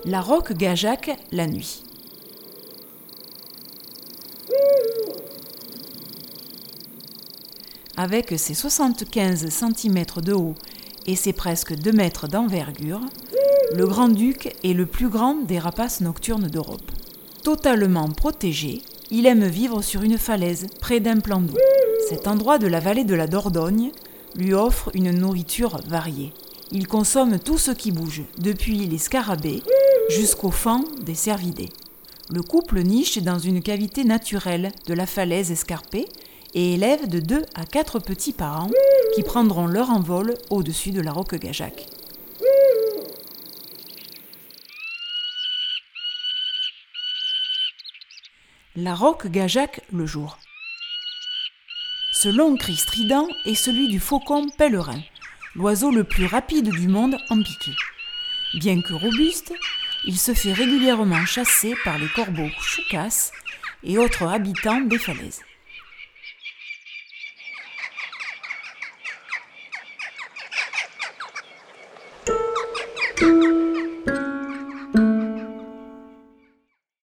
La roque Gajac, la nuit. Avec ses 75 cm de haut et ses presque 2 mètres d'envergure, le grand-duc est le plus grand des rapaces nocturnes d'Europe. Totalement protégé, il aime vivre sur une falaise, près d'un plan d'eau. Cet endroit de la vallée de la Dordogne lui offre une nourriture variée. Il consomme tout ce qui bouge, depuis les scarabées jusqu'au faon des cervidés. Le couple niche dans une cavité naturelle de la falaise escarpée et élève de 2 à 4 petits par an qui prendront leur envol au-dessus de la roque Gajac. La roque Gajac le jour. Ce long cri strident est celui du faucon pèlerin, l'oiseau le plus rapide du monde en piqué. Bien que robuste, il se fait régulièrement chasser par les corbeaux choucas et autres habitants des falaises.